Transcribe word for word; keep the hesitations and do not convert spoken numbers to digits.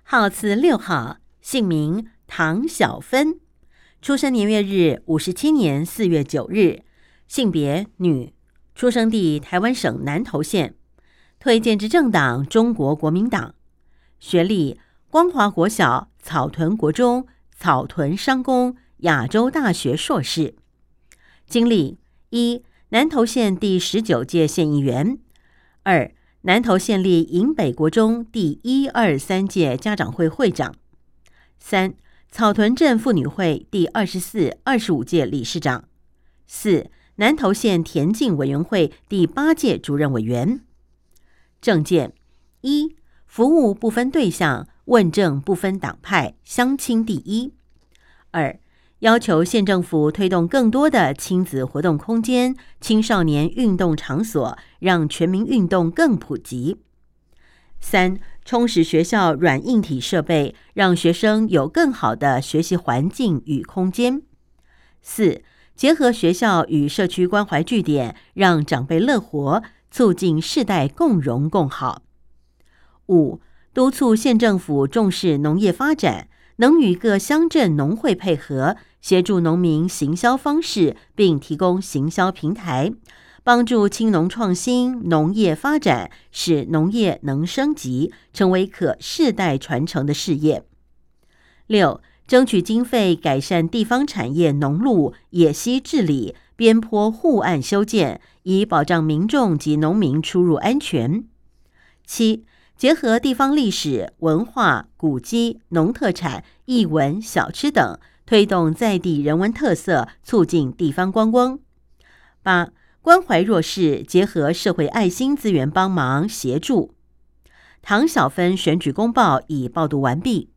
号次六号，姓名唐小芬，出生年月日五十七年四月九日，性别女，出生地台湾省南投县，推荐之政党中国国民党，学历光华国小、草屯国中、草屯商工、亚洲大学硕士，经历一、南投县第十九届县议员，二、南投县立营北国中第一二三届家长会会长，三、草屯镇妇女会第二十四、二十五届理事长，四、南投县田径委员会第八届主任委员。政见一、服务不分对象，问政不分党派，乡亲第一。二、要求县政府推动更多的亲子活动空间、青少年运动场所，让全民运动更普及。三、充实学校软硬体设备，让学生有更好的学习环境与空间。四、结合学校与社区关怀据点，让长辈乐活，促进世代共荣共好。五、督促县政府重视农业发展，能与各乡镇农会配合，协助农民行销方式，并提供行销平台，帮助青农创新、农业发展，使农业能升级，成为可世代传承的事业。六、争取经费改善地方产业农路、野溪治理、边坡护岸修建，以保障民众及农民出入安全。七、结合地方历史、文化、古迹、农特产、艺文、小吃等，推动在地人文特色，促进地方观光。八、关怀弱势，结合社会爱心资源帮忙协助。唐小芬选举公报已报读完毕。